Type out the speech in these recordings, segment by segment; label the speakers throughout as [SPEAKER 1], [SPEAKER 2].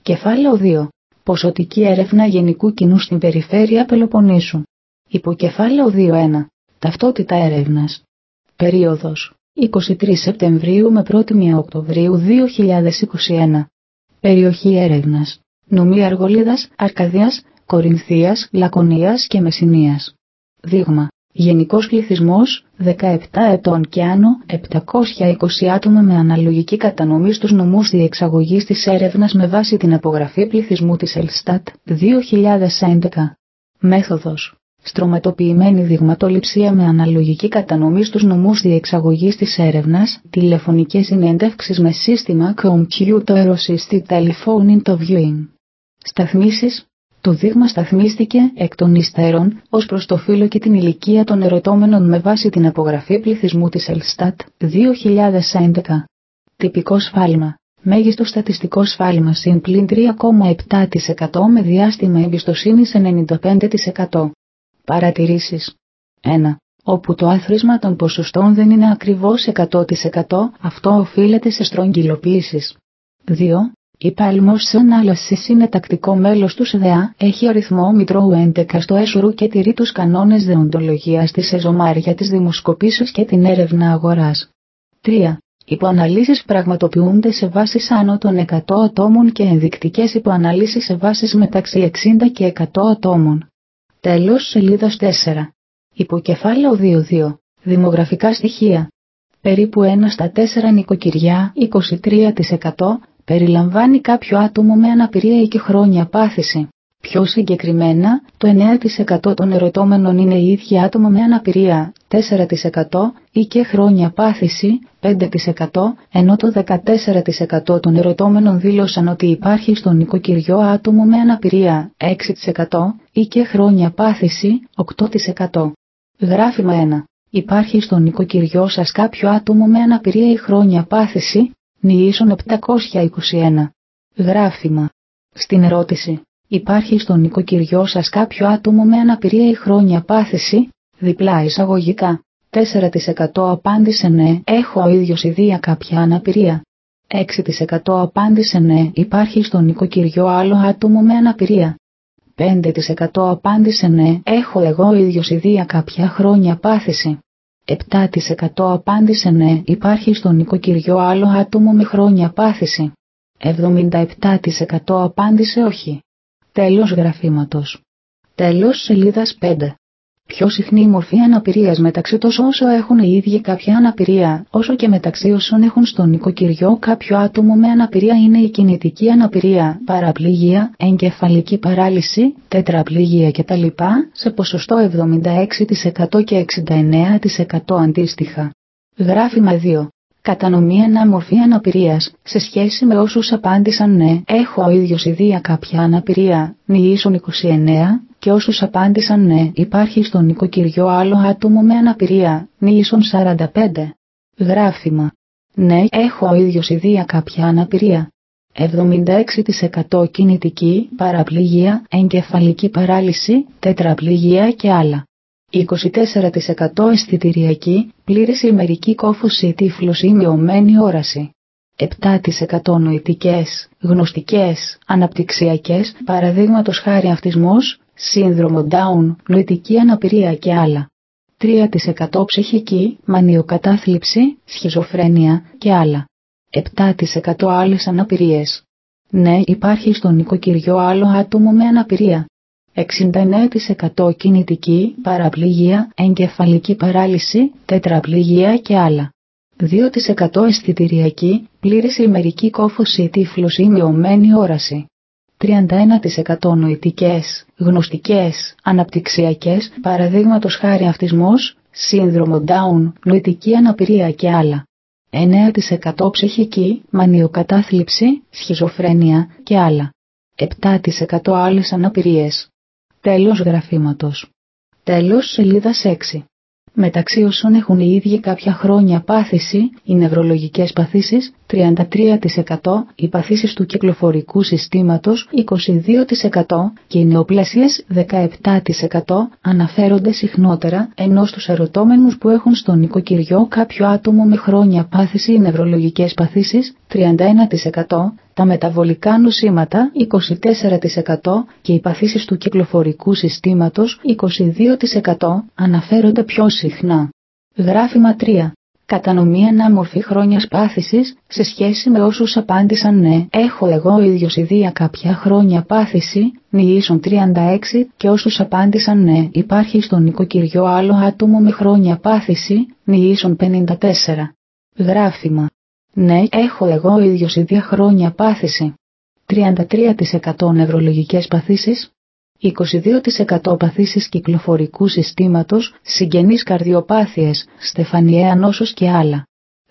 [SPEAKER 1] Κεφάλαιο 2. Ποσοτική έρευνα γενικού κοινού στην περιφέρεια Πελοποννήσου. Υποκεφάλαιο 2.1. Ταυτότητα έρευνας. Περίοδος 23 Σεπτεμβρίου με 1η Οκτωβρίου 2021. Περιοχή έρευνας. Νομή Αργολίδας, Αρκαδίας, Κορινθίας, Λακωνίας και Μεσσηνίας. Δείγμα. Γενικός πληθυσμός 17 ετών και άνω, 720 άτομα με αναλογική κατανομή στους νομούς διεξαγωγής της έρευνας με βάση την απογραφή πληθυσμού της Ελστάτ 2011. Μέθοδος. Στρωματοποιημένη δειγματοληψία με αναλογική κατανομή στους νομούς διεξαγωγής της έρευνας, τηλεφωνικές συνέντευξεις με σύστημα Computer Assisted Telephone Interviewing. Σταθμίσεις. Το δείγμα σταθμίστηκε εκ των υστέρων ως προς το φύλο και την ηλικία των ερωτώμενων με βάση την απογραφή πληθυσμού της Ελστάτ 2011. Τυπικό σφάλμα. Μέγιστο στατιστικό σφάλμα συν πλην 3,7% με διάστημα εμπιστοσύνης 95%. Παρατηρήσεις. 1. Όπου το άθροισμα των ποσοστών δεν είναι ακριβώς 100%, αυτό οφείλεται σε στρογγυλοποίησεις. 2. Η Palmos Analysis είναι τακτικό μέλος του ΣΔΑ, έχει αριθμό μητρώου 11 στο ΕΣΡΟΥ και τηρεί τους κανόνες δεοντολογίας της ΕΖΟΜΑΡ για τις δημοσκοπήσεις και την έρευνα αγοράς. 3. Υποαναλύσεις πραγματοποιούνται σε βάσεις άνω των 100 ατόμων και ενδεικτικές υποαναλύσεις σε βάσεις μεταξύ 60 και 100 ατόμων. Τέλος σελίδας 4. Υποκεφάλαιο 2.2. Δημογραφικά στοιχεία. Περίπου 1 στα 4 νοικοκυριά, 23%, περιλαμβάνει κάποιο άτομο με αναπηρία ή και χρόνια πάθηση. Πιο συγκεκριμένα, το 9% των ερωτώμενων είναι οι ίδιοι άτομα με αναπηρία, 4% ή και χρόνια πάθηση, 5%, ενώ το 14% των ερωτώμενων δήλωσαν ότι υπάρχει στο νοικοκυριό άτομο με αναπηρία, 6% ή και χρόνια πάθηση, 8%. Γράφημα 1. Υπάρχει στο νοικοκυριό σας κάποιο άτομο με αναπηρία ή χρόνια πάθηση, νηίσον 721. Γράφημα. Στην ερώτηση. Υπάρχει στο νοικοκυριό σας κάποιο άτομο με αναπηρία ή χρόνια πάθηση, διπλά εισαγωγικά. 4% απάντησε ναι, έχω ο ίδιος ιδία κάποια αναπηρία. 6% απάντησε ναι, υπάρχει στο νοικοκυριό άλλο άτομο με αναπηρία. 5% απάντησε ναι, έχω εγώ ο ίδιος ιδία κάποια χρόνια πάθηση. 7% απάντησε ναι, υπάρχει στο νοικοκυριό άλλο άτομο με χρόνια πάθηση. 77% απάντησε όχι. Τέλος γραφήματος. Τέλος σελίδας 5. Πιο συχνή η μορφή αναπηρίας μεταξύ τόσο όσο έχουν οι ίδιοι κάποια αναπηρία, όσο και μεταξύ όσων έχουν στο νοικοκυριό κάποιο άτομο με αναπηρία είναι η κινητική αναπηρία, παραπληγία, εγκεφαλική παράλυση, τετραπληγία κτλ. Σε ποσοστό 76% και 69% αντίστοιχα. Γράφημα 2. Κατανομή αναμορφή αναπηρίας, σε σχέση με όσους απάντησαν ναι, έχω ο ίδιος ιδία κάποια αναπηρία, νηίσον 29, και όσους απάντησαν ναι, υπάρχει στο νοικοκυριό άλλο άτομο με αναπηρία, νηίσον 45. Γράφημα. Ναι, έχω ο ίδιος ιδία κάποια αναπηρία. 76% κινητική, παραπληγία, εγκεφαλική παράλυση, τετραπληγία και άλλα. 24% αισθητηριακή, πλήρης ημερική κόφωση, τύφλωση, μειωμένη όραση. 7% νοητικές, γνωστικές, αναπτυξιακές, παραδείγματος χάρη αυτισμός, σύνδρομο Down, νοητική αναπηρία και άλλα. 3% ψυχική, μανιοκατάθλιψη, σχιζοφρένεια και άλλα. 7% άλλες αναπηρίες. Ναι, υπάρχει στο νοικοκυριό άλλο άτομο με αναπηρία. 69% κινητική, παραπληγία, εγκεφαλική παράλυση, τετραπληγία και άλλα. 2% αισθητηριακή, πλήρης ημερική κόφωση, τύφλωση, μειωμένη όραση. 31% νοητικές, γνωστικές, αναπτυξιακές, παραδείγματος χάρη αυτισμός, σύνδρομο Down, νοητική αναπηρία και άλλα. 9% ψυχική, μανιοκατάθλιψη, σχιζοφρένεια και άλλα. 7% άλλες αναπηρίες. Τέλος γραφήματος. Τέλος σελίδας 6. Μεταξύ όσων έχουν οι ίδιοι κάποια χρόνια πάθηση, οι νευρολογικές παθήσεις, 33% οι παθήσεις του κυκλοφορικού συστήματος 22% και οι νεοπλασίες 17% αναφέρονται συχνότερα, ενώ στους ερωτώμενους που έχουν στο νοικοκυριό κάποιο άτομο με χρόνια πάθηση ή νευρολογικές παθήσεις 31%, τα μεταβολικά νοσήματα 24% και οι παθήσεις του κυκλοφορικού συστήματος 22% αναφέρονται πιο συχνά. Γράφημα 3. Κατανομή ανάμορφη χρόνιας πάθησης σε σχέση με όσους απάντησαν ναι, έχω εγώ ίδιος ιδία κάποια χρόνια πάθηση, νιήσουν 36 και όσους απάντησαν ναι, υπάρχει στο νοικοκυριό άλλο άτομο με χρόνια πάθηση, νιήσουν 54. Γράφημα. Ναι, έχω εγώ ίδιος ίδια χρόνια πάθηση. 33% νευρολογικές παθήσεις, 22% παθήσεις κυκλοφορικού συστήματος, συγγενείς καρδιοπάθειες, στεφανιαία νόσος και άλλα.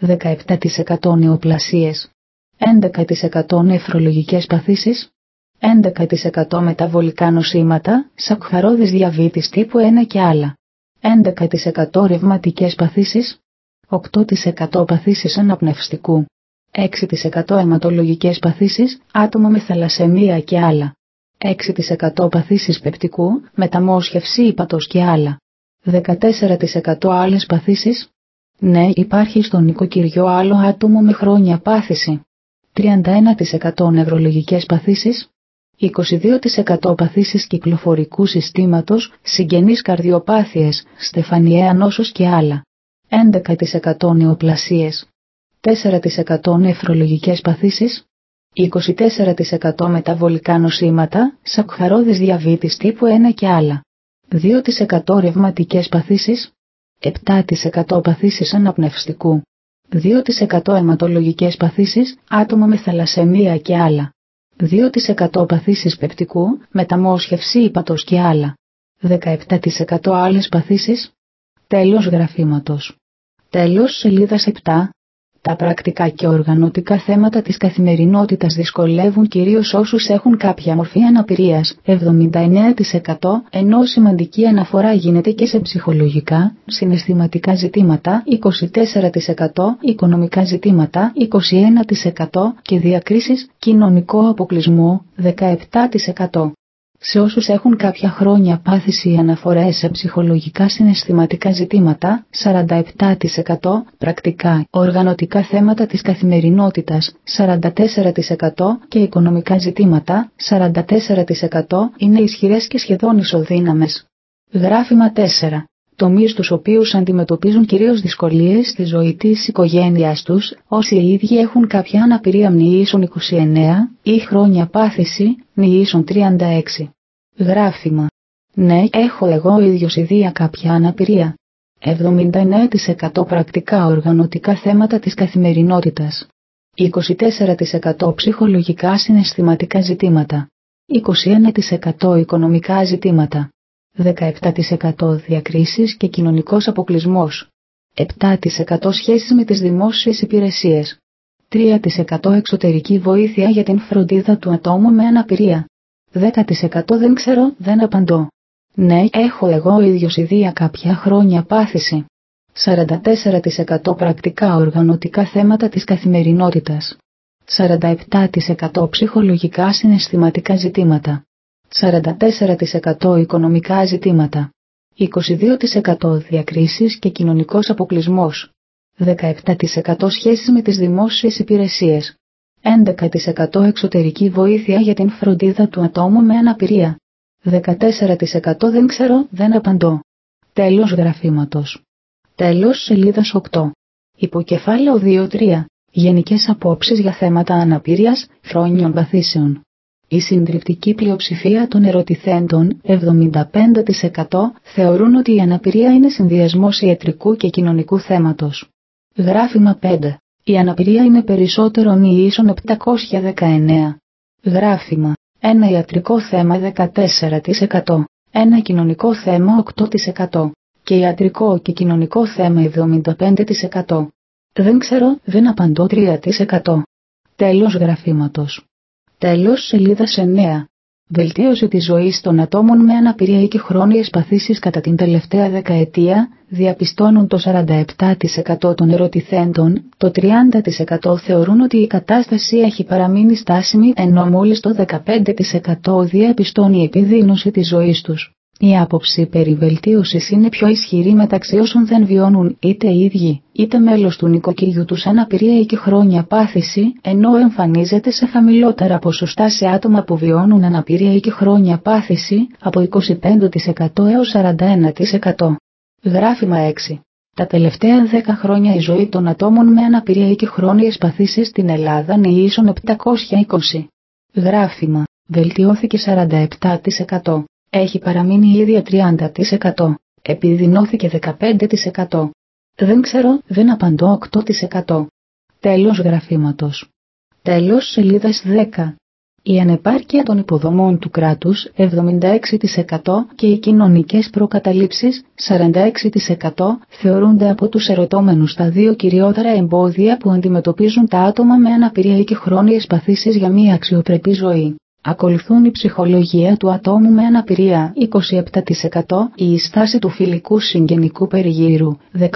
[SPEAKER 1] 17% νεοπλασίες. 11% νεφρολογικές παθήσεις. 11% μεταβολικά νοσήματα, σακχαρώδης διαβήτης τύπου 1 και άλλα. 11% ρευματικές παθήσεις. 8% παθήσεις αναπνευστικού. 6% αιματολογικές παθήσεις, άτομα με θαλασσαιμία και άλλα. 6% παθήσεις πεπτικού, μεταμόσχευση ύπατος και άλλα. 14% άλλες παθήσεις. Ναι, υπάρχει στο νοικοκυριό άλλο άτομο με χρόνια πάθηση. 31% νευρολογικές παθήσεις. 22% παθήσεις κυκλοφορικού συστήματος, συγγενείς καρδιοπάθειες, στεφανιαία νόσος και άλλα. 11% νεοπλασίες. 4% νεφρολογικές παθήσεις. 24% μεταβολικά νοσήματα, σακχαρώδης διαβήτης τύπου 1 και άλλα. 2% ρευματικές παθήσεις. 7% παθήσεις αναπνευστικού. 2% αιματολογικές παθήσεις, άτομα με θαλασσαιμία και άλλα. 2% παθήσεις πεπτικού, μεταμόσχευση ύπατος και άλλα. 17% άλλες παθήσεις. Τέλος γραφήματος. Τέλος σελίδας 7. Τα πρακτικά και οργανωτικά θέματα της καθημερινότητας δυσκολεύουν κυρίως όσους έχουν κάποια μορφή αναπηρίας, 79%, ενώ σημαντική αναφορά γίνεται και σε ψυχολογικά, συναισθηματικά ζητήματα, 24%, οικονομικά ζητήματα, 21% και διακρίσεις, κοινωνικό αποκλεισμό, 17%. Σε όσους έχουν κάποια χρόνια πάθηση ή αναφορές σε ψυχολογικά συναισθηματικά ζητήματα, 47%, πρακτικά, οργανωτικά θέματα της καθημερινότητας, 44% και οικονομικά ζητήματα, 44% είναι ισχυρές και σχεδόν ισοδύναμες. Γράφημα 4. Τομείς τους οποίους αντιμετωπίζουν κυρίως δυσκολίες στη ζωή της οικογένειας τους, όσοι οι ίδιοι έχουν κάποια αναπηρία μνηήσουν 29 ή χρόνια πάθηση, μνηήσουν 36. Γράφημα. Ναι, έχω εγώ ίδιος ιδία κάποια αναπηρία. 79% πρακτικά οργανωτικά θέματα της καθημερινότητας. 24% ψυχολογικά συναισθηματικά ζητήματα. 21% οικονομικά ζητήματα. 17% διακρίσεις και κοινωνικός αποκλεισμός. 7% σχέσεις με τις δημόσιες υπηρεσίες. 3% εξωτερική βοήθεια για την φροντίδα του ατόμου με αναπηρία. 10% δεν ξέρω, δεν απαντώ. Ναι, έχω εγώ ίδιος ιδία κάποια χρόνια πάθηση. 44% πρακτικά οργανωτικά θέματα της καθημερινότητας. 47% ψυχολογικά συναισθηματικά ζητήματα. 44% οικονομικά ζητήματα. 22% διακρίσεις και κοινωνικός αποκλεισμός. 17% σχέσεις με τις δημόσιες υπηρεσίες. 11% εξωτερική βοήθεια για την φροντίδα του ατόμου με αναπηρία. 14% δεν ξέρω, δεν απαντώ. Τέλος γραφήματος. Τέλος σελίδας 8. Υποκεφάλαιο 2-3. Γενικές απόψεις για θέματα αναπηρίας, χρόνιων παθήσεων. Η συντριπτική πλειοψηφία των ερωτηθέντων, 75%, θεωρούν ότι η αναπηρία είναι συνδυασμός ιατρικού και κοινωνικού θέματος. Γράφημα 5. Η αναπηρία είναι περισσότερο μοιήσων 719. Γράφημα. Ένα ιατρικό θέμα 14%. Ένα κοινωνικό θέμα 8%. Και ιατρικό και κοινωνικό θέμα 75%. Δεν ξέρω, δεν απαντώ 3%. Τέλος γραφήματος. Τέλος σελίδας 9. Βελτίωση της ζωής των ατόμων με αναπηρία ή και χρόνιες παθήσεις. Κατά την τελευταία δεκαετία, διαπιστώνουν το 47% των ερωτηθέντων, το 30% θεωρούν ότι η κατάσταση έχει παραμείνει στάσιμη, ενώ μόλις το 15% διαπιστώνει επιδείνωση της ζωής τους. Η άποψη περί βελτίωσης είναι πιο ισχυρή μεταξύ όσων δεν βιώνουν είτε ίδιοι, είτε μέλος του νοικοκυριού τους αναπηρία ή και χρόνια πάθηση, ενώ εμφανίζεται σε χαμηλότερα ποσοστά σε άτομα που βιώνουν αναπηρία ή και χρόνια πάθηση, από 25% έως 41%. Γράφημα 6. Τα τελευταία 10 χρόνια η ζωή των ατόμων με αναπηρία ή και χρόνιες παθήσεις στην Ελλάδα είναι ίσον 720. Γράφημα. Βελτιώθηκε 47%. Έχει παραμείνει η ίδια 30%. Επιδεινώθηκε 15%. Δεν ξέρω, δεν απαντώ 8%. Τέλος γραφήματος. Τέλος σελίδας 10. Η ανεπάρκεια των υποδομών του κράτους 76% και οι κοινωνικές προκαταλήψεις 46% θεωρούνται από τους ερωτώμενους τα δύο κυριότερα εμπόδια που αντιμετωπίζουν τα άτομα με αναπηρία ή και χρόνιες παθήσεις για μια αξιοπρεπή ζωή. Ακολουθούν η ψυχολογία του ατόμου με αναπηρία 27%, η στάση του φιλικού συγγενικού περιγύρου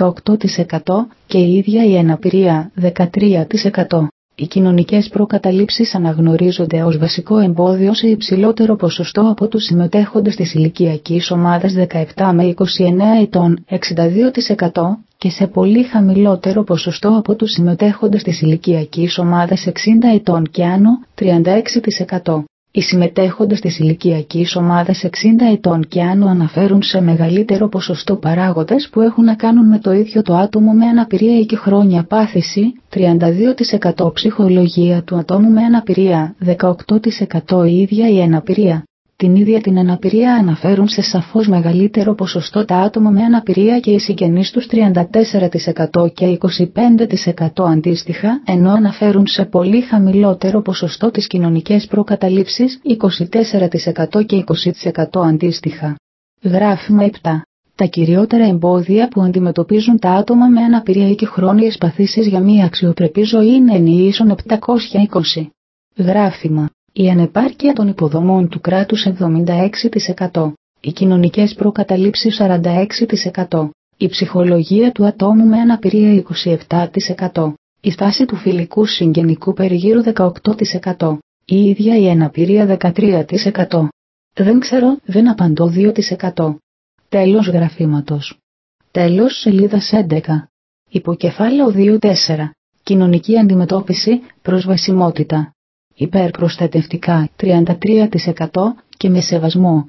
[SPEAKER 1] 18% και η ίδια η αναπηρία 13%. Οι κοινωνικές προκαταλήψεις αναγνωρίζονται ως βασικό εμπόδιο σε υψηλότερο ποσοστό από τους συμμετέχοντες της ηλικιακής ομάδας 17 με 29 ετών 62% και σε πολύ χαμηλότερο ποσοστό από τους συμμετέχοντες της ηλικιακής ομάδας 60 ετών και άνω 36%. Οι συμμετέχοντες της ηλικιακής ομάδας 60 ετών και άνω αναφέρουν σε μεγαλύτερο ποσοστό παράγοντες που έχουν να κάνουν με το ίδιο το άτομο με αναπηρία ή και χρόνια πάθηση, 32% ψυχολογία του ατόμου με αναπηρία, 18% η ίδια η αναπηρία. Την ίδια την αναπηρία αναφέρουν σε σαφώς μεγαλύτερο ποσοστό τα άτομα με αναπηρία και οι συγγενείς τους 34% και 25% αντίστοιχα, ενώ αναφέρουν σε πολύ χαμηλότερο ποσοστό τις κοινωνικές προκαταλήψεις 24% και 20% αντίστοιχα. Γράφημα 7. Τα κυριότερα εμπόδια που αντιμετωπίζουν τα άτομα με αναπηρία ή και χρόνιες παθήσεις για μια αξιοπρεπή ζωή είναι ίσον 720. Γράφημα. Η ανεπάρκεια των υποδομών του κράτους 76%. Οι κοινωνικές προκαταλήψεις 46%. Η ψυχολογία του ατόμου με αναπηρία 27%. Η στάση του φιλικού συγγενικού περιγύρου 18%. Η ίδια η αναπηρία 13%. Δεν ξέρω, δεν απαντώ 2%. Τέλος γραφήματος. Τέλος σελίδας 11. Υποκεφάλαιο 2.4. Κοινωνική αντιμετώπιση, προσβασιμότητα. Υπερπροστατευτικά 33% και με σεβασμό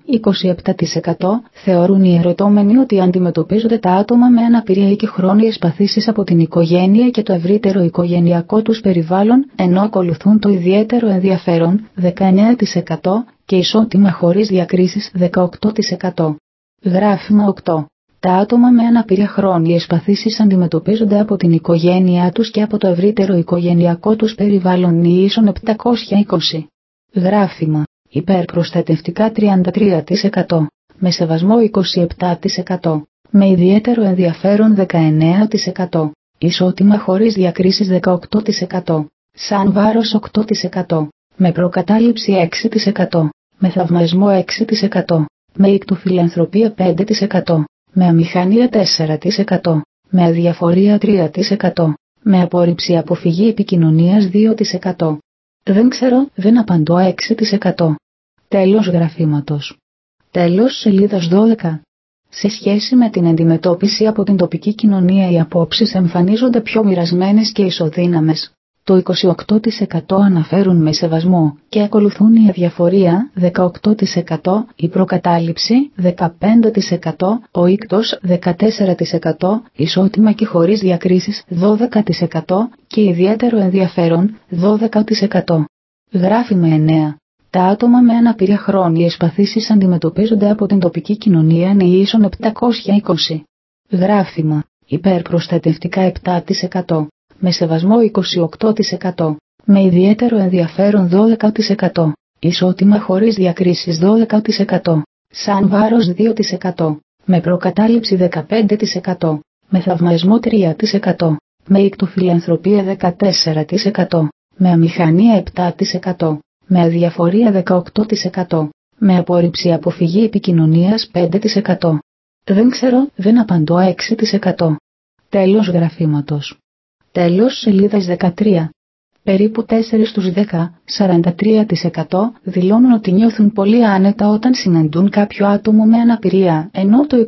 [SPEAKER 1] 27% θεωρούν οι ερωτώμενοι ότι αντιμετωπίζονται τα άτομα με αναπηρία ή και χρόνιες παθήσεις από την οικογένεια και το ευρύτερο οικογενειακό τους περιβάλλον, ενώ ακολουθούν το ιδιαίτερο ενδιαφέρον 19% και ισότιμα χωρίς διακρίσεις 18%. Γράφημα 8. Τα άτομα με αναπηρία χρόνιες παθήσεις αντιμετωπίζονται από την οικογένειά τους και από το ευρύτερο οικογενειακό τους περιβάλλον ίσον 720. Γράφημα. Υπερπροστατευτικά 33%. Με σεβασμό 27%. Με ιδιαίτερο ενδιαφέρον 19%. Ισότιμα χωρίς διακρίσεις 18%. Σαν βάρος 8%. Με προκατάληψη 6%. Με θαυμασμό 6%. Με ικτοφιλανθρωπία 5%. Με αμηχανία 4%. Με αδιαφορία 3%. Με απόρριψη αποφυγή επικοινωνίας 2%. Δεν ξέρω, δεν απαντώ 6%. Τέλος γραφήματος. Τέλος σελίδας 12. Σε σχέση με την αντιμετώπιση από την τοπική κοινωνία οι απόψεις εμφανίζονται πιο μοιρασμένες και ισοδύναμες. Το 28% αναφέρουν με σεβασμό και ακολουθούν η αδιαφορία 18%, η προκατάληψη 15%, ο ήκτος 14%, ισότιμα και χωρίς διακρίσεις 12% και ιδιαίτερο ενδιαφέρον 12%. Γράφημα 9. Τα άτομα με αναπηρία χρόνιες παθήσεις αντιμετωπίζονται από την τοπική κοινωνία ίσον 720. Γράφημα. Υπερπροστατευτικά 7%. Με σεβασμό 28%. Με ιδιαίτερο ενδιαφέρον 12%. Ισότιμα χωρίς διακρίσεις 12%. Σαν βάρος 2%. Με προκατάληψη 15%. Με θαυμασμό 3%. Με ικτοφιλανθρωπία 14%. Με αμηχανία 7%. με αδιαφορία 18%, με απόρριψη αποφυγή επικοινωνίας 5%. Δεν ξέρω, δεν απαντώ 6%. Τέλος γραφήματος. Τέλος σελίδας 13. Περίπου 4 στους 10, 43% δηλώνουν ότι νιώθουν πολύ άνετα όταν συναντούν κάποιο άτομο με αναπηρία, ενώ το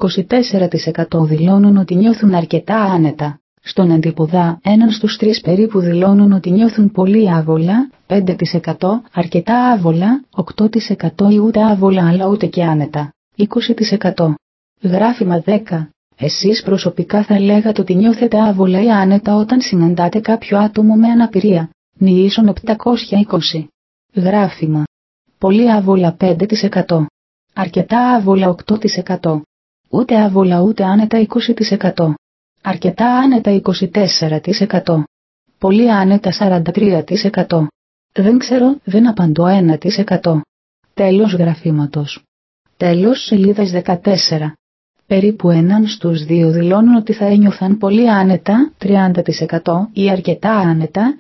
[SPEAKER 1] 24% δηλώνουν ότι νιώθουν αρκετά άνετα. Στον αντίποδα, 1 στους 3 περίπου δηλώνουν ότι νιώθουν πολύ άβολα, 5% αρκετά άβολα, 8% ή ούτε άβολα αλλά ούτε και άνετα, 20%. Γράφημα 10. Εσείς προσωπικά θα λέγατε ότι νιώθετε άβολα ή άνετα όταν συναντάτε κάποιο άτομο με αναπηρία. Νιήσον 720. Γράφημα. Πολύ άβολα 5%. Αρκετά άβολα 8%. Ούτε άβολα ούτε άνετα 20%. Αρκετά άνετα 24%. Πολύ άνετα 43%. Δεν ξέρω, δεν απαντώ 1%. Τέλος γραφήματος. Τέλος σελίδας 14. Περίπου 1 στους 2 δηλώνουν ότι θα ένιωθαν πολύ άνετα, 30%, ή αρκετά άνετα,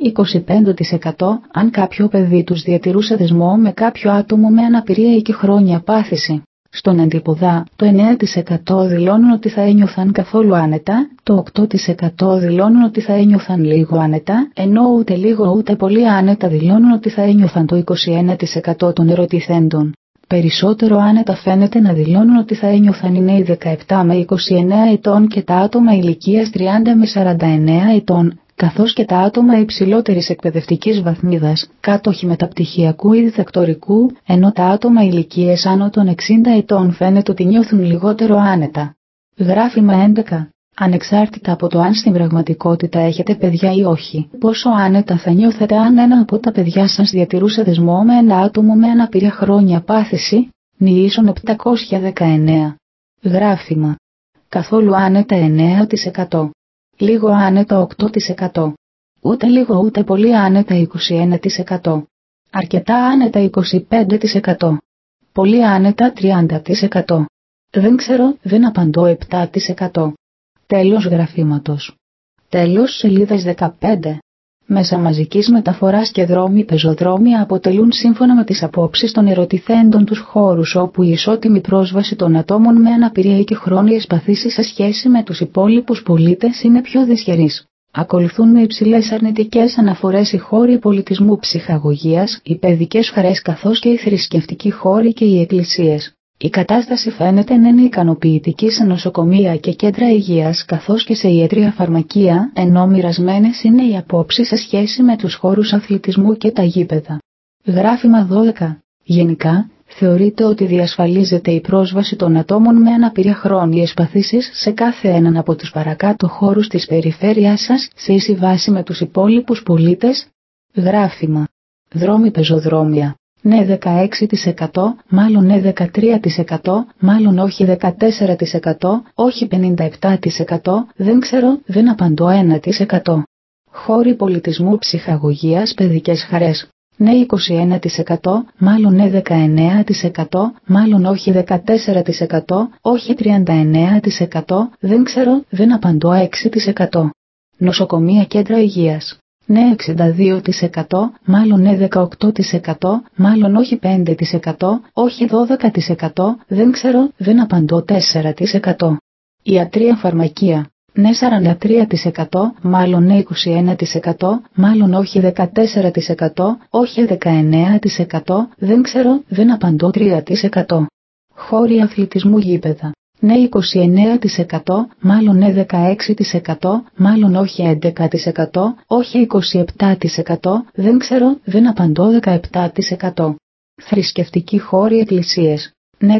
[SPEAKER 1] 25%, αν κάποιο παιδί τους διατηρούσε δεσμό με κάποιο άτομο με αναπηρία ή και χρόνια πάθηση. Στον αντίποδα, το 9% δηλώνουν ότι θα ένιωθαν καθόλου άνετα, το 8% δηλώνουν ότι θα ένιωθαν λίγο άνετα, ενώ ούτε λίγο ούτε πολύ άνετα δηλώνουν ότι θα ένιωθαν το 21% των ερωτηθέντων. Περισσότερο άνετα φαίνεται να δηλώνουν ότι θα ένιωθαν οι νέοι 17 με 29 ετών και τα άτομα ηλικίας 30 με 49 ετών, καθώς και τα άτομα υψηλότερης εκπαιδευτικής βαθμίδας, κάτοχοι μεταπτυχιακού ή διδακτορικού, ενώ τα άτομα ηλικίας άνω των 60 ετών φαίνεται ότι νιώθουν λιγότερο άνετα. Γράφημα 11. Ανεξάρτητα από το αν στην πραγματικότητα έχετε παιδιά ή όχι, πόσο άνετα θα νιώθετε αν ένα από τα παιδιά σας διατηρούσε δεσμό με ένα άτομο με αναπηρία χρόνια πάθηση, νιήσον 719. Γράφημα. Καθόλου άνετα 9%. Λίγο άνετα 8%. Ούτε λίγο ούτε πολύ άνετα 21%. Αρκετά άνετα 25%. Πολύ άνετα 30%. Δεν ξέρω, δεν απαντώ 7%. Τέλος γραφήματος. Τέλος σελίδας 15. Μέσα μαζικής μεταφοράς και δρόμοι πεζοδρόμια αποτελούν σύμφωνα με τις απόψεις των ερωτηθέντων τους χώρους όπου η ισότιμη πρόσβαση των ατόμων με αναπηρία ή και χρόνιες παθήσεις σε σχέση με τους υπόλοιπους πολίτες είναι πιο δυσχερής. Ακολουθούν με υψηλές αρνητικές αναφορές οι χώροι πολιτισμού ψυχαγωγίας, οι παιδικές χαρές καθώς και οι θρησκευτικοί χώροι και οι εκκλησίες. Η κατάσταση φαίνεται να είναι ικανοποιητική σε νοσοκομεία και κέντρα υγείας καθώς και σε ιατρεία φαρμακεία, ενώ μοιρασμένες είναι οι απόψεις σε σχέση με τους χώρους αθλητισμού και τα γήπεδα. Γράφημα 12. Γενικά, θεωρείται ότι διασφαλίζεται η πρόσβαση των ατόμων με αναπηρία χρόνιες παθήσεις σε κάθε έναν από τους παρακάτω χώρους της περιφέρειάς σας σε ίση βάση με τους υπόλοιπους πολίτες. Γράφημα. Δρόμοι πεζοδρόμια. Ναι 16%, μάλλον ναι 13%, μάλλον όχι 14%, όχι 57%, δεν ξέρω, δεν απαντώ 1%. Χώροι πολιτισμού ψυχαγωγίας παιδικές χαρές. Ναι 21%, μάλλον ναι 19%, μάλλον όχι 14%, όχι 39%, δεν ξέρω, δεν απαντώ 6%. Νοσοκομεία κέντρα υγείας. Ναι 62%, μάλλον ναι 18%, μάλλον όχι 5%, όχι 12%, δεν ξέρω, δεν απαντώ 4%. Ιατρεία φαρμακεία. Ναι 43%, μάλλον ναι 21%, μάλλον όχι 14%, όχι 19%, δεν ξέρω, δεν απαντώ 3%. Χώροι αθλητισμού γήπεδα. Ναι 29%, μάλλον ναι 16%, μάλλον όχι 11%, όχι 27%, δεν ξέρω, δεν απαντώ 17%. Θρησκευτικοί χώροι εκκλησίες. Ναι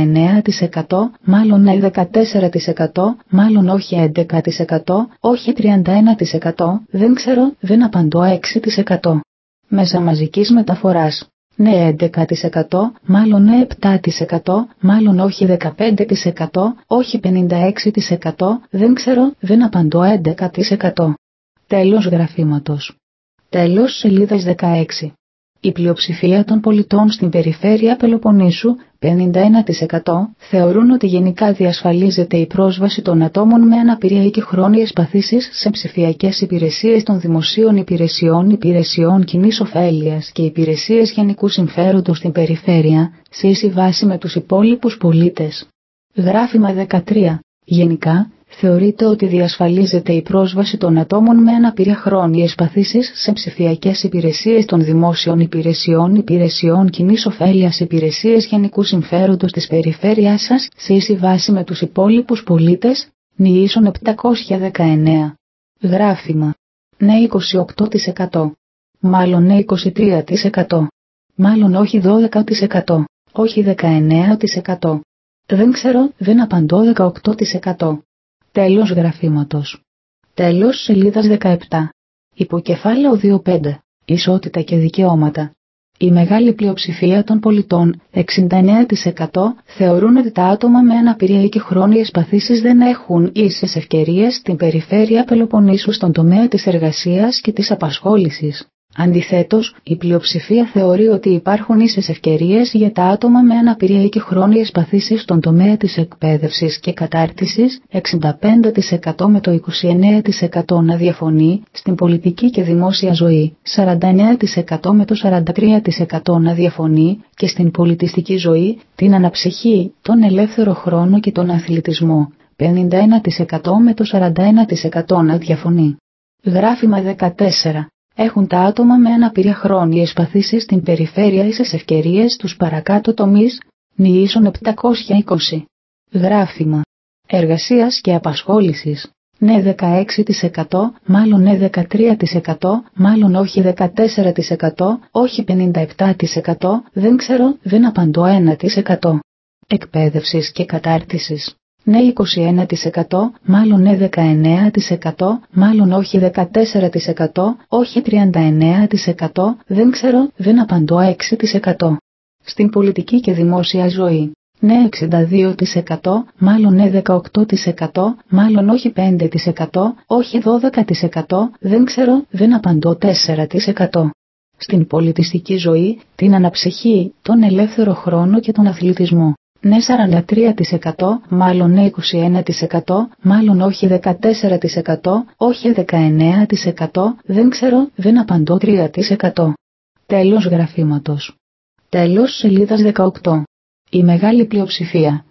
[SPEAKER 1] 39%, μάλλον ναι 14%, μάλλον όχι 11%, όχι 31%, δεν ξέρω, δεν απαντώ 6%. Μέσα μαζικής μεταφοράς. Ναι 11%, μάλλον ναι 7%, μάλλον όχι 15%, όχι 56%, δεν ξέρω, δεν απαντώ 11%. Τέλος γραφήματος. Τέλος σελίδας 16. Η πλειοψηφία των πολιτών στην περιφέρεια Πελοποννήσου, 51%, θεωρούν ότι γενικά διασφαλίζεται η πρόσβαση των ατόμων με αναπηρία ή και χρόνιες παθήσεις σε ψηφιακές υπηρεσίες των δημοσίων υπηρεσιών κοινής ωφέλειας και υπηρεσίες γενικού συμφέροντος στην περιφέρεια, σε ίση βάση με τους υπόλοιπους πολίτες. Γράφημα 13. Γενικά, θεωρείται ότι διασφαλίζεται η πρόσβαση των ατόμων με αναπηρία χρόνιες παθήσεις σε ψηφιακές υπηρεσίες των δημόσιων υπηρεσιών κοινής ωφέλειας υπηρεσίες γενικού συμφέροντος της περιφέρειάς σας, σε ίση βάση με τους υπόλοιπους πολίτες, νηίσον 719. Γράφημα. Ναι 28%. Μάλλον ναι 23%. Μάλλον όχι 12%. Όχι 19%. Δεν ξέρω, δεν απαντώ 18%. Τέλος γραφήματος. Τέλος σελίδας 17. Υποκεφάλαιο 2.5. Ισότητα και δικαιώματα. Η μεγάλη πλειοψηφία των πολιτών, 69%, θεωρούν ότι τα άτομα με αναπηρία ή και χρόνιες παθήσεις δεν έχουν ίσες ευκαιρίες στην περιφέρεια Πελοποννήσου στον τομέα της εργασίας και της απασχόλησης. Αντιθέτως, η πλειοψηφία θεωρεί ότι υπάρχουν ίσες ευκαιρίες για τα άτομα με αναπηρία ή και χρόνιες παθήσεις στον τομέα της εκπαίδευσης και κατάρτισης, 65% με το 29% να διαφωνεί, στην πολιτική και δημόσια ζωή, 49% με το 43% να διαφωνεί και στην πολιτιστική ζωή, την αναψυχή, τον ελεύθερο χρόνο και τον αθλητισμό, 51% με το 41% να διαφωνεί. Γράφημα 14. Έχουν τα άτομα με αναπηρία χρόνιες παθήσεις στην περιφέρεια ίσες ευκαιρίες τους παρακάτω τομείς, νηίσον 720. Γράφημα. Εργασίας και απασχόλησης. Ναι 16%, μάλλον ναι 13%, μάλλον όχι 14%, όχι 57%, δεν ξέρω, δεν απαντώ 1%. Εκπαίδευσης και κατάρτισης. Ναι 21%, μάλλον ναι 19%, μάλλον όχι 14%, όχι 39%, δεν ξέρω, δεν απαντώ 6%. Στην πολιτική και δημόσια ζωή. Ναι 62%, μάλλον ναι 18%, μάλλον όχι 5%, όχι 12%, δεν ξέρω, δεν απαντώ 4%. Στην πολιτιστική ζωή, την αναψυχή, τον ελεύθερο χρόνο και τον αθλητισμό. Ναι 43%, μάλλον ναι 21%, μάλλον όχι 14%, όχι 19%, δεν ξέρω, δεν απαντώ 3%. Τέλος γραφήματος. Τέλος σελίδας 18. Η μεγάλη πλειοψηφία,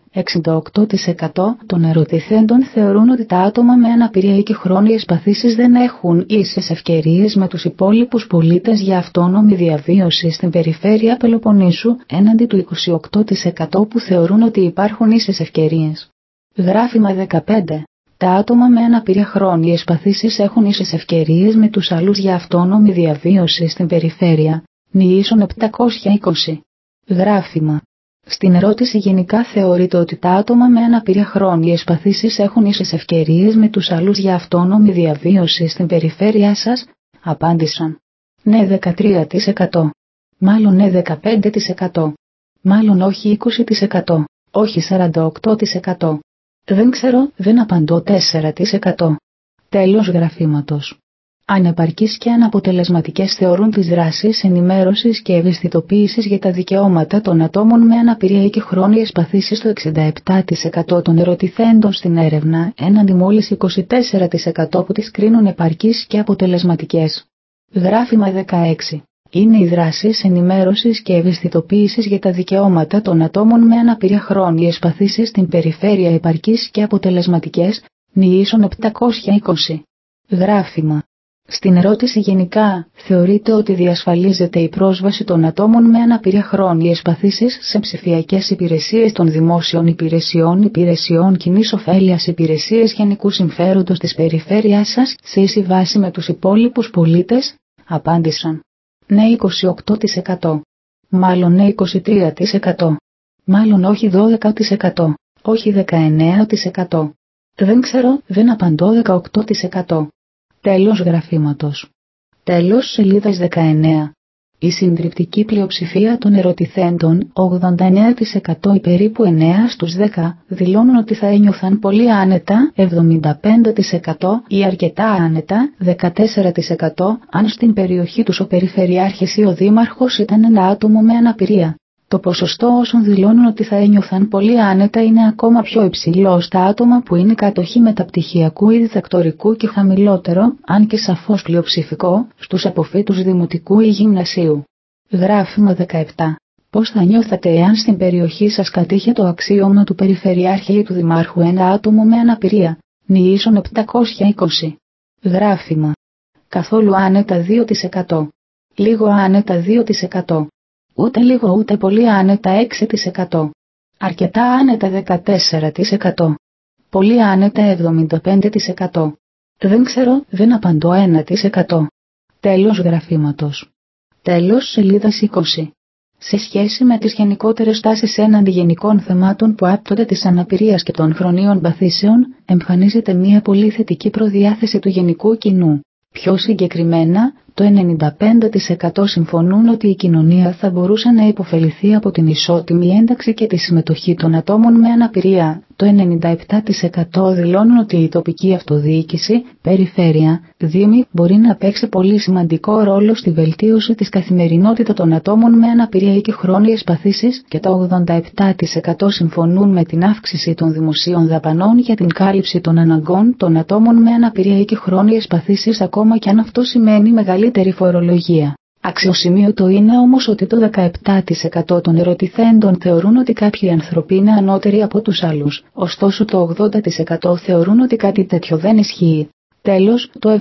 [SPEAKER 1] 68% των ερωτηθέντων θεωρούν ότι τα άτομα με αναπηρία ή και χρόνιες παθήσεις δεν έχουν ίσες ευκαιρίες με τους υπόλοιπους πολίτες για αυτόνομη διαβίωση στην περιφέρεια Πελοποννήσου, έναντι του 28% που θεωρούν ότι υπάρχουν ίσες ευκαιρίες. Γράφημα 15. Τα άτομα με αναπηρία χρόνιες παθήσεις έχουν ίσες ευκαιρίες με τους άλλους για αυτόνομη διαβίωση στην περιφέρεια, νηίσον 720. Γράφημα. Στην ερώτηση γενικά θεωρείται ότι τα άτομα με αναπηρία χρόνιες παθήσεις έχουν ίσες ευκαιρίες με τους άλλους για αυτόνομη διαβίωση στην περιφέρειά σας, απάντησαν. Ναι 13%. Μάλλον ναι 15%. Μάλλον όχι 20%. Όχι 48%. Δεν ξέρω, δεν απαντώ 4%. Τέλος γραφήματος. Ανεπαρκείς και αναποτελεσματικές θεωρούν τις δράσεις ενημέρωσης και ευαισθητοποίησης για τα δικαιώματα των ατόμων με αναπηρία ή και χρόνιες παθήσεις το 67% των ερωτηθέντων στην έρευνα, έναντι μόλις 24% που τις κρίνουν επαρκείς και αποτελεσματικές. Γράφημα 16. Είναι οι δράσεις ενημέρωσης και ευαισθητοποίησης για τα δικαιώματα των ατόμων με αναπηρία χρόνιες παθήσεις στην περιφέρεια επαρκείς και αποτελεσματικές, νηίσον 720. Γράφημα. Στην ερώτηση γενικά, θεωρείται ότι διασφαλίζεται η πρόσβαση των ατόμων με αναπηρία χρόνιες παθήσεις σε ψηφιακές υπηρεσίες των δημόσιων υπηρεσιών κοινής ωφέλειας υπηρεσίες γενικού συμφέροντος της περιφέρειάς σας, σε ίση βάση με τους υπόλοιπους πολίτες, απάντησαν. Ναι 28%. Μάλλον ναι 23%. Μάλλον όχι 12%. Όχι 19%. Δεν ξέρω, δεν απαντώ 18%. Τέλος γραφήματος. Τέλος σελίδας 19. Η συντριπτική πλειοψηφία των ερωτηθέντων, 89% ή περίπου 9 στους 10, δηλώνουν ότι θα ένιωθαν πολύ άνετα, 75% ή αρκετά άνετα, 14%, αν στην περιοχή τους ο περιφερειάρχης ή ο δήμαρχος ήταν ένα άτομο με αναπηρία. Το ποσοστό όσων δηλώνουν ότι θα ένιωθαν πολύ άνετα είναι ακόμα πιο υψηλό στα άτομα που είναι κατοχή μεταπτυχιακού ή διδακτορικού και χαμηλότερο, αν και σαφώς πλειοψηφικό, στους αποφύτους δημοτικού ή γυμνασίου. Γράφημα 17. Πώς θα νιώθατε εάν στην περιοχή σας κατήχε το αξίωμα του περιφερειάρχη ή του δημάρχου ένα άτομο με αναπηρία? Νιήσον 720. Γράφημα. Καθόλου άνετα 2%. Λίγο άνετα 2%. Ούτε λίγο ούτε πολύ άνετα 6%. Αρκετά άνετα 14%. Πολύ άνετα 75%. Δεν ξέρω, δεν απαντώ 1%. Τέλος γραφήματος. Τέλος σελίδας 20. Σε σχέση με τις γενικότερες τάσεις έναντι γενικών θεμάτων που άπτονται της αναπηρίας και των χρονίων παθήσεων, εμφανίζεται μια πολύ θετική προδιάθεση του γενικού κοινού. Πιο συγκεκριμένα, το 95% συμφωνούν ότι η κοινωνία θα μπορούσε να υποφεληθεί από την ισότιμη ένταξη και τη συμμετοχή των ατόμων με αναπηρία. Το 97% δηλώνουν ότι η τοπική αυτοδιοίκηση, περιφέρεια, δήμη μπορεί να παίξει πολύ σημαντικό ρόλο στη βελτίωση της καθημερινότητας των ατόμων με αναπηρία ή και χρόνιες παθήσεις και το 87% συμφωνούν με την αύξηση των δημοσίων δαπανών για την κάλυψη των αναγκών των ατόμων με αναπηρία ή και χρόνιες παθήσεις, ακόμα και αν αυτό σημαίνει μεγαλύτερη φορολογία. Αξιοσημείωτο είναι όμως ότι το 17% των ερωτηθέντων θεωρούν ότι κάποιοι άνθρωποι είναι ανώτεροι από τους άλλους, ωστόσο το 80% θεωρούν ότι κάτι τέτοιο δεν ισχύει. Τέλος, το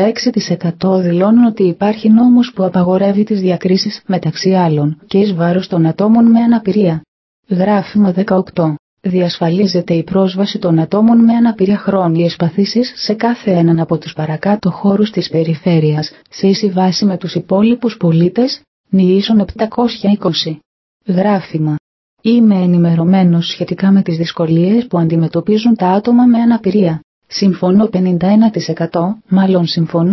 [SPEAKER 1] 76% δηλώνουν ότι υπάρχει νόμος που απαγορεύει τις διακρίσεις μεταξύ άλλων και εις βάρος των ατόμων με αναπηρία. Γράφημα 18. Διασφαλίζεται η πρόσβαση των ατόμων με αναπηρία χρόνιες παθήσεις σε κάθε έναν από τους παρακάτω χώρους της περιφέρειας, σε ίση βάση με τους υπόλοιπους πολίτες, νιήσον 720. Γράφημα. Είμαι ενημερωμένος σχετικά με τις δυσκολίες που αντιμετωπίζουν τα άτομα με αναπηρία. Συμφωνώ 51%, μάλλον συμφωνώ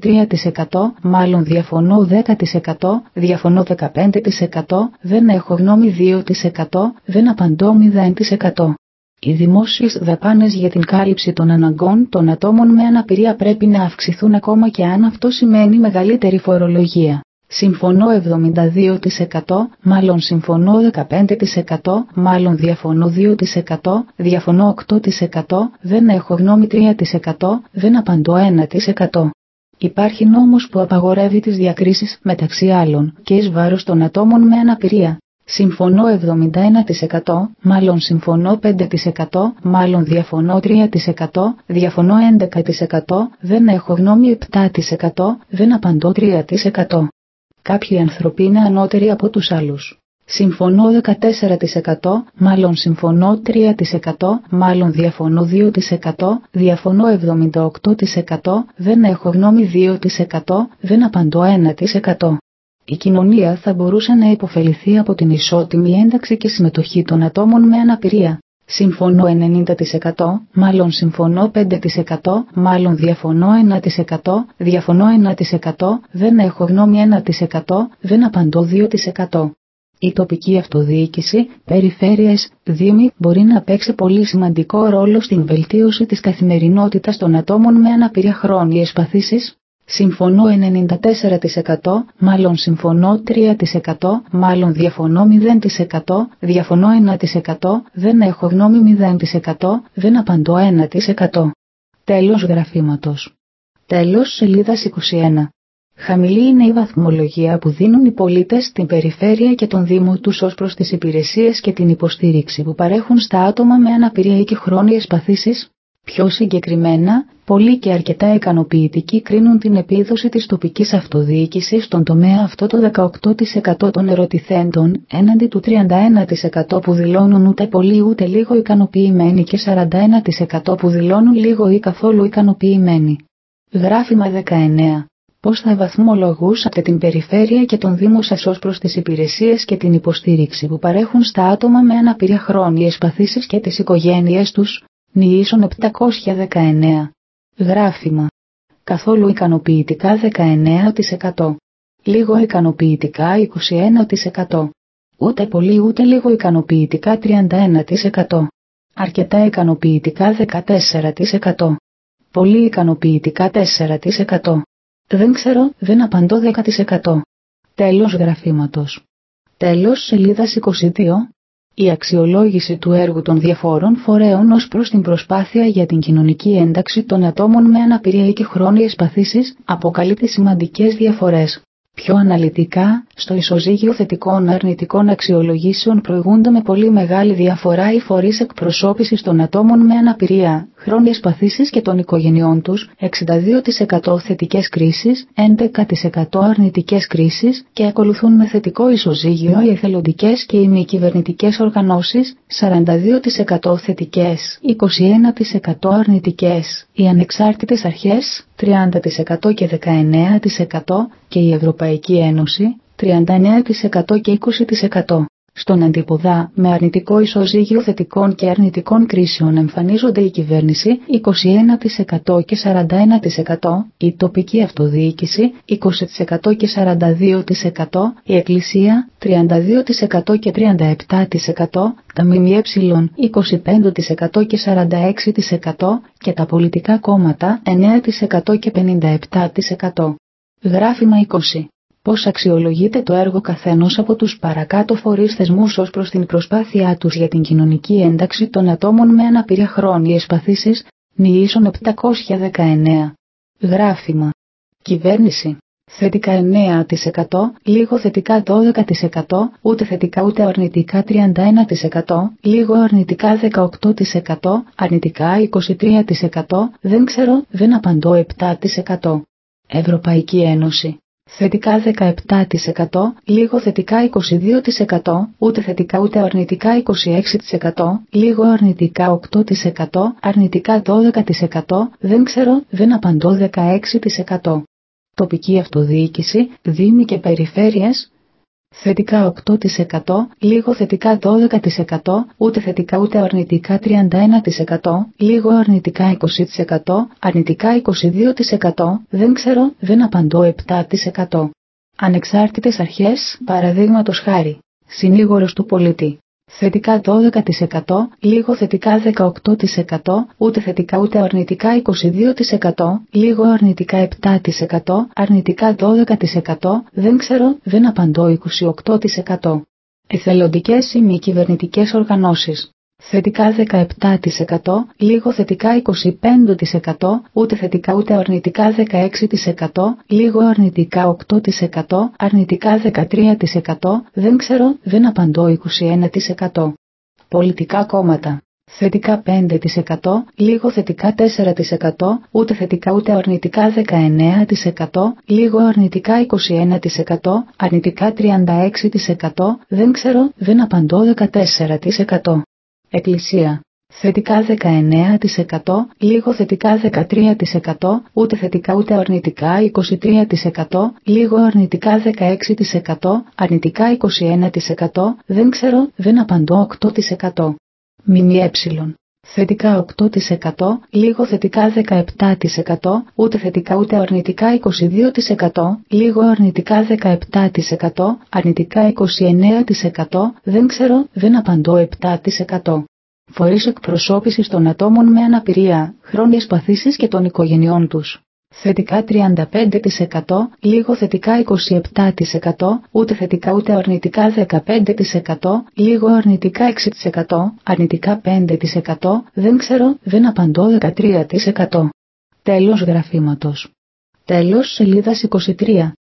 [SPEAKER 1] 23%, μάλλον διαφωνώ 10%, διαφωνώ 15%, δεν έχω γνώμη 2%, δεν απαντώ 0%. Οι δημόσιες δαπάνες για την κάλυψη των αναγκών των ατόμων με αναπηρία πρέπει να αυξηθούν ακόμα και αν αυτό σημαίνει μεγαλύτερη φορολογία. Συμφωνώ 72%, μάλλον συμφωνώ 15%, μάλλον διαφωνώ 2%, διαφωνώ 8%, δεν έχω γνώμη 3%, δεν απαντώ 1%. Υπάρχει νόμος που απαγορεύει τις διακρίσεις μεταξύ άλλων και εις βάρος των ατόμων με αναπηρία. Συμφωνώ 71%, μάλλον συμφωνώ 5%, μάλλον διαφωνώ 3%, διαφωνώ 11%, δεν έχω γνώμη 7%, δεν απαντώ 3%. Κάποιοι άνθρωποι είναι ανώτεροι από τους άλλους. Συμφωνώ 14%, μάλλον συμφωνώ 3%, μάλλον διαφωνώ 2%, διαφωνώ 78%, δεν έχω γνώμη 2%, δεν απαντώ 1%. Η κοινωνία θα μπορούσε να υποφεληθεί από την ισότιμη ένταξη και συμμετοχή των ατόμων με αναπηρία. Συμφωνώ 90%, μάλλον συμφωνώ 5%, μάλλον διαφωνώ 1%, διαφωνώ 1%, δεν έχω γνώμη 1%, δεν απαντώ 2%. Η τοπική αυτοδιοίκηση, περιφέρειες, δήμοι μπορεί να παίξει πολύ σημαντικό ρόλο στην βελτίωση της καθημερινότητας των ατόμων με αναπηρία χρόνιες παθήσεις. Συμφωνώ 94%, μάλλον συμφωνώ 3%, μάλλον διαφωνώ 0%, διαφωνώ 1%, δεν έχω γνώμη 0%, δεν απαντώ 1%. Τέλος γραφήματος. Τέλος σελίδας 21. Χαμηλή είναι η βαθμολογία που δίνουν οι πολίτες στην περιφέρεια και τον Δήμο τους ως προς τις υπηρεσίες και την υποστήριξη που παρέχουν στα άτομα με αναπηρία ή και χρόνιες παθήσεις. Πιο συγκεκριμένα, πολλοί και αρκετά ικανοποιητικοί κρίνουν την επίδοση της τοπικής αυτοδιοίκησης στον τομέα αυτό το 18% των ερωτηθέντων, έναντι του 31% που δηλώνουν ούτε πολύ ούτε λίγο ικανοποιημένοι και 41% που δηλώνουν λίγο ή καθόλου ικανοποιημένοι. Γράφημα 19. Πώς θα βαθμολογούσατε την περιφέρεια και τον Δήμο σας ως προς τις υπηρεσίες και την υποστήριξη που παρέχουν στα άτομα με αναπηρία χρόνιες παθήσεις και τις οικογένειές τους? Νιήσον 719. Γράφημα. Καθόλου ικανοποιητικά 19%. λίγο ικανοποιητικά 21%. Ούτε πολύ ούτε λίγο ικανοποιητικά 31%. Αρκετά ικανοποιητικά 14%. Πολύ ικανοποιητικά 4%. Δεν ξέρω, δεν απαντώ 10%. Τέλος γραφήματος. Τέλος σελίδας 22. Η αξιολόγηση του έργου των διαφόρων φορέων ως προς την προσπάθεια για την κοινωνική ένταξη των ατόμων με αναπηρία και χρόνιες παθήσεις αποκαλύπτει σημαντικές διαφορές. Πιο αναλυτικά, στο ισοζύγιο θετικών αρνητικών αξιολογήσεων προηγούνται με πολύ μεγάλη διαφορά οι φορείς εκπροσώπησης των ατόμων με αναπηρία, χρόνιες παθήσεις και των οικογενειών τους, 62% θετικές κρίσεις, 11% αρνητικές κρίσεις και ακολουθούν με θετικό ισοζύγιο οι εθελοντικές και οι μη κυβερνητικές οργανώσεις, 42% θετικές, 21% αρνητικές, οι ανεξάρτητες αρχές, 30% και 19% και η Ευρωπαϊκή Ένωση, 39% και 20%. Στον αντίποδα, με αρνητικό ισοζύγιο θετικών και αρνητικών κρίσεων εμφανίζονται η κυβέρνηση 21% και 41%, η τοπική αυτοδιοίκηση 20% και 42%, η Εκκλησία 32% και 37%, τα ΜΜΕ 25% και 46% και τα πολιτικά κόμματα 9% και 57%. Γράφημα 20. Πώς αξιολογείται το έργο καθενός από τους παρακάτω φορείς θεσμούς ως προς την προσπάθειά τους για την κοινωνική ένταξη των ατόμων με αναπηρία χρόνιες παθήσεις, νηίσον 719. Γράφημα. Κυβέρνηση. Θετικά 9%, λίγο θετικά 12%, ούτε θετικά ούτε αρνητικά 31%, λίγο αρνητικά 18%, αρνητικά 23%, δεν ξέρω, δεν απαντώ 7%. Ευρωπαϊκή Ένωση. Θετικά 17%, λίγο θετικά 22%, ούτε θετικά ούτε αρνητικά 26%, λίγο αρνητικά 8%, αρνητικά 12%, δεν ξέρω, δεν απαντώ 16%. Τοπική αυτοδιοίκηση, δήμοι και περιφέρειες. Θετικά 8%, λίγο θετικά 12%, ούτε θετικά ούτε αρνητικά 31%, λίγο αρνητικά 20%, αρνητικά 22%, δεν ξέρω, δεν απαντώ 7%. Ανεξάρτητες αρχές, παραδείγματος χάρη, συνήγορος του πολίτη. Θετικά 12%, λίγο θετικά 18%, ούτε θετικά ούτε αρνητικά 22%, λίγο αρνητικά 7%, αρνητικά 12%, δεν ξέρω, δεν απαντώ 28%. Εθελοντικές ή μη κυβερνητικές οργανώσεις. Θετικά 17%, λίγο θετικά 25%, ούτε θετικά ούτε αρνητικά 16%, λίγο αρνητικά 8%, αρνητικά 13%, δεν ξέρω, δεν απαντώ 21%. Πολιτικά κόμματα. Θετικά 5%, λίγο θετικά 4%, ούτε θετικά ούτε αρνητικά 19%, λίγο αρνητικά 21%, αρνητικά 36%, δεν ξέρω, δεν απαντώ 14%. Εκκλησία. Θετικά 19%, λίγο θετικά 13%, ούτε θετικά ούτε αρνητικά 23%, λίγο αρνητικά 16%, αρνητικά 21%, δεν ξέρω, δεν απαντώ 8%. ΜΜΕ. Θετικά 8%, λίγο θετικά 17%, ούτε θετικά ούτε αρνητικά 22%, λίγο αρνητικά 17%, αρνητικά 29%, δεν ξέρω, δεν απαντώ 7%. Φορείς εκπροσώπησης των ατόμων με αναπηρία, χρόνιες παθήσεις και των οικογενειών τους. Θετικά 35%, λίγο θετικά 27%, ούτε θετικά ούτε αρνητικά 15%, λίγο αρνητικά 6%, αρνητικά 5%, δεν ξέρω, δεν απαντώ 13%. Τέλος γραφήματος. Τέλος σελίδας 23.